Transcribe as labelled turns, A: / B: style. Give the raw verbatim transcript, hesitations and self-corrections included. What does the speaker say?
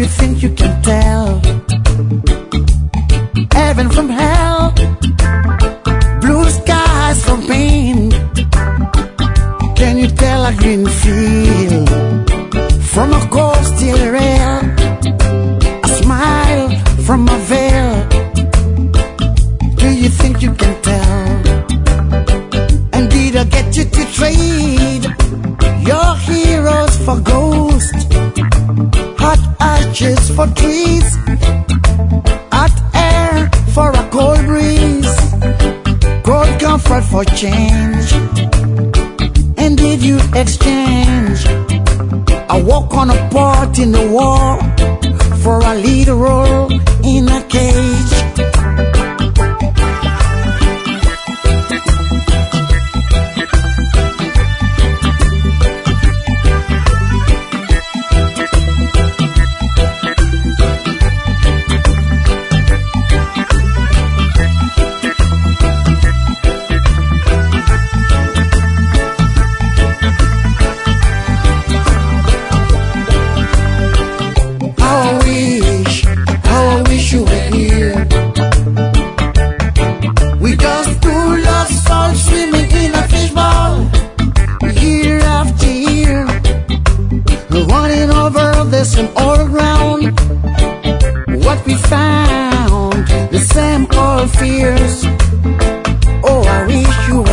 A: you think you can tell heaven from hell, blue skies from pain? Can you tell a green field from a cold steel rail, a smile from a veil? Do you think you can tell? And did I get you to trade your heroes for ghosts, hot ashes for trees, hot air for a cold breeze, cold comfort for change? And did you exchange a walk on a part in the war for a lead role in a cage? And all around, what we found, the same old fears. Oh, I wish you